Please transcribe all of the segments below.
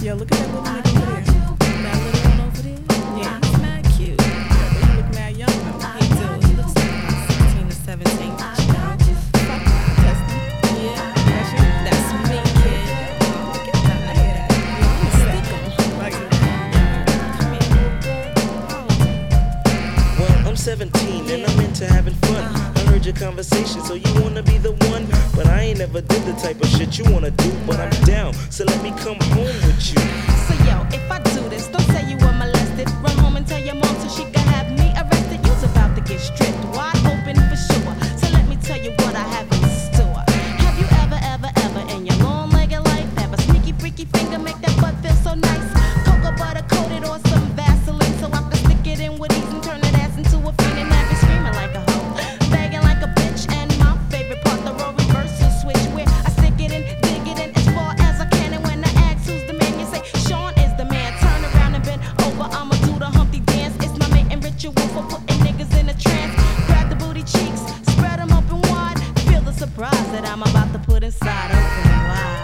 Yo, look at that little nigga over there. That little one over there. Yeah, he's mad cute. Yeah, but he look mad young though. He do. He looks like about 16 to 17. Fuck, testing. Yeah, that's you. That's me, kid. Oh, get that out of here. I'm a stick 'em. Like, come here. Well, I'm 17 and I'm into having fun. I heard your conversation, so you wanna be the one. But I ain't never did the type of shit you wanna do. But I'm down, so let me come home with you. So yo, if I do this, don't say you were molested. Run home and tell your mom so she can have me arrested. You's about to get stripped, wide open for sure. So let me tell you what I have in store. Have you ever in your long-legged life have a sneaky, freaky finger make that butt feel so nice? Cocoa butter coated or some Vaseline so I can stick it in with ease and turn that ass into a fiend and have you screaming like a hoe, begging like a bitch. And my favorite part, the role reversal switch where I stick it in, dig it in as far as I can. And when I ask who's the man, you say Sean is the man. Turn around and bend over, I'ma do the Humpty dance. It's my mating ritual for putting niggas in a trance. Grab the booty cheeks, spread them open wide. Feel the surprise that I'm about to put inside open wide.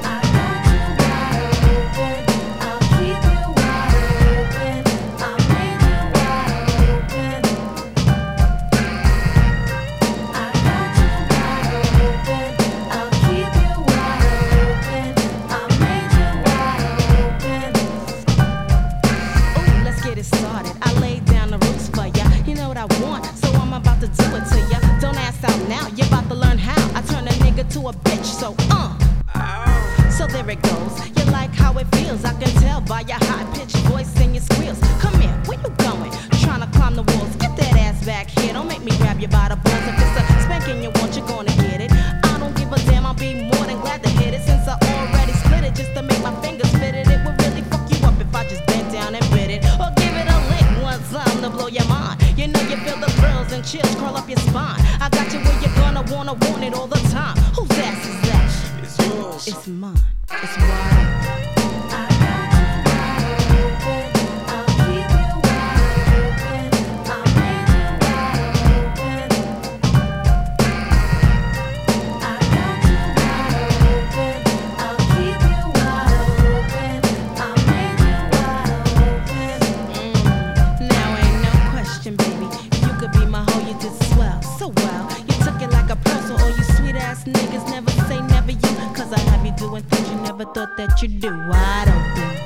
Ooh, let's get it started. I laid down the roots for ya. You know what I want, so I'm about to do it to ya. Don't ask out now, you're about to learn how. I turn a nigga to a bitch, so So there it goes. You like how it feels, I can tell by your high-pitched voice and your squeals. Come here, where you going? Trying to climb the walls, get that ass back here. Don't make me grab you by the balls. If it's a spanking you want, you're gonna get it. I don't give a damn, I'll be more than glad to hit it. Since I already split it, just to make my fingers fit it. It would really fuck you up if I just bent down and bit it. Or give it a lick one time to blow your mind. You know you feel the thrills and chills crawl up your spine. I got you where you're gonna wanna want it all the time. Whose ass is that? It's yours. It's mine. It's wide. Now ain't no question, baby. You could be my hoe, you did swell, so well. You took it like a pro, so all you sweet ass niggas never say never you. Cause I have you doing things you never thought that you'd do. Wide open.